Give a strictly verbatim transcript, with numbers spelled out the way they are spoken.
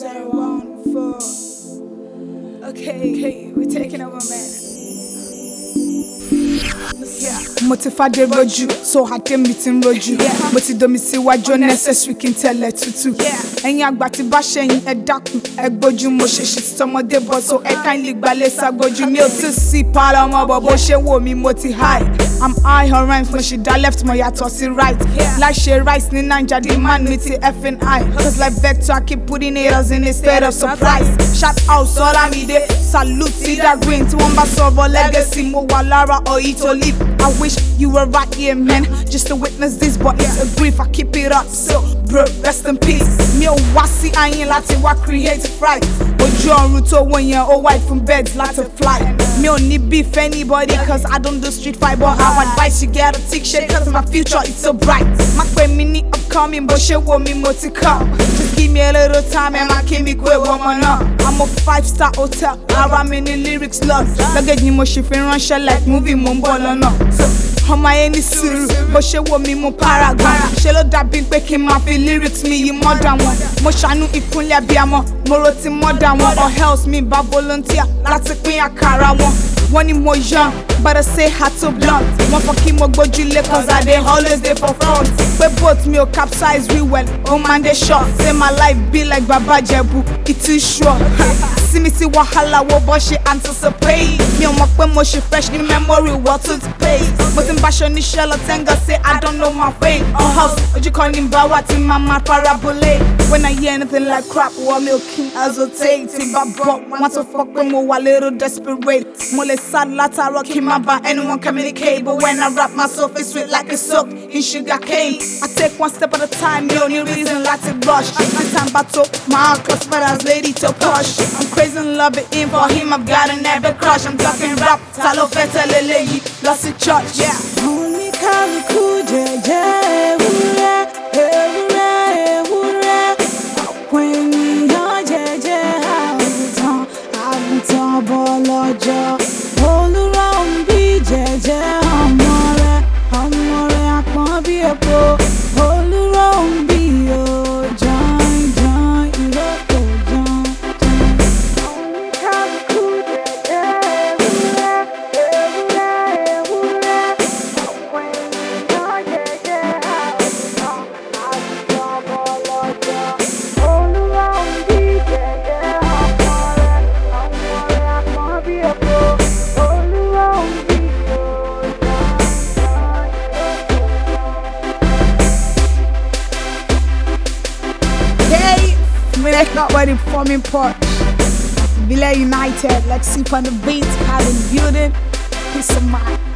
zero one four. Okay, okay, we're taking over, man. Mo ti fàdé rojú, so àdé mi ti ń rojú. Mo ti domi síwájú necessary kí n tẹ̀lé tútù. Ẹ̀yin àgbà tí bá ṣẹ̀yìn ẹ dákun ẹ gbójú. Mo ṣe ṣe tọmọdé bọ̀ so ẹ kindly gbalẹ̀ ságbójú. Mi ò tí sí pààlà ọmọ bọ̀ bó ṣe wò mí mo ti high. I'm high on rhymes mo ṣì dá left mo yàtọ̀ sí right. Láì ṣe rice ní Naija the man mi ti effing high. Cause like vector I keep putting haters in a state of surprise. Shout out sọ́ra mi dé salute sí that green. Tí wọ́n bá sọ̀rọ̀ legacy mo wà lára ọ̀yí tó leave. I wish you were right here, man, just to witness this, but it's a grief. I keep it up, so bro, rest in peace. Me o wá sí ayin láti wá create fright. Ojú ọ̀run tó wọ́n yẹn ó white from beds láti fly. Me ò ní beef anybody, cause I don't do street fight, but I advise you get a thick shade, cause my future is so bright. Má pè mí ní upcoming, bó ṣe wo mi mo ti come. Just give me a little time and má kí mi kú ewu ọmọ náà. I'm a five star hotel, ara mi ní lyrics love. Lọ́gẹ̀dì mo ṣe fi ránṣẹ́ like movie mo ń bọ̀ lọ́nà. Ọmọ ayé ní sùúrù, bó ṣe wo mi mo paragon. Ṣé ló dàbí pé kí n máa fi lyrics mi yìí mọ́dà wọn. Mo ṣàánú ìkúnlẹ̀ abiyamọ, mo ro ti mọ́dà wọn. Or else mi bá volunteer láti pín àkàrà wọn. Wọ́n ní mo young, but I say hard to blunt. Wọ́n fọ kí mo gbójúlé cause I dey always dey for front. Pé both mi ò capsize real well, ó máa ń dey short. Say my life be like Baba Jebu, it too sure. See me see wahala wo bó ṣe anticipate. Mi ò mọ̀ pé mo ṣe fresh ní memory what to pay. Mo ti ń báṣọ ní ṣẹlọ tẹ́ngà say I don't know my fate. On house, ojú kan ní bá wà tí màá máa parabolate. When I hear anything like crap, wọ́n mi ò kí n hesitate. Tí bá bọ̀, wọ́n tó fọ́ pé mo wà little desperate. Mo lè sá látàárọ̀ kí n má bá anyone communicate. But when I rap myself it's sweet like it's soaked in sugar cane. I take one step at a time, mi ò ní reason láti rush. Tí time bá tó, my cross brothers lady to push. I'm crazy in love it in for him, I've got an epic crush. I'm talking rap, ta ló fẹ́ tẹ̀lé léyìí, lọ sí church, yeah. Oníkálukú jẹ́jẹ́ ewúrẹ́, ewúrẹ́, ewúrẹ́. Ọ̀pọ̀ ènìyàn jẹ́jẹ́ àgùntàn, àgùntàn bọ́ lọ́jọ́. Olúrọ̀ǹbí jẹ́jẹ́ ọmọ rẹ̀, ọmọ rẹ̀ àpọ́n bí epo. Olúrọ̀ǹbí o, jọ̀n jọ̀n ìrókò jọ̀n jọ̀n. Oníkálukú jẹ́jẹ́ ewúrẹ́, ewúrẹ́, ewúrẹ́. Ọ̀pọ̀ ènìyàn jẹ́jẹ́ àgùntàn, àgùntàn bọ́ lọ́jọ́. Olúrọ̀ǹbí jẹ́jẹ́ ọmọ rẹ̀, ọmọ rẹ̀ àpọ́n bí epo. Olúrọ̀ǹbí o, jọ̀n jọ̀n ìrókò jọ̀n. Hey, me like not wedding forming porch. Villa United, like sleep on the beat, having building, peace of mind.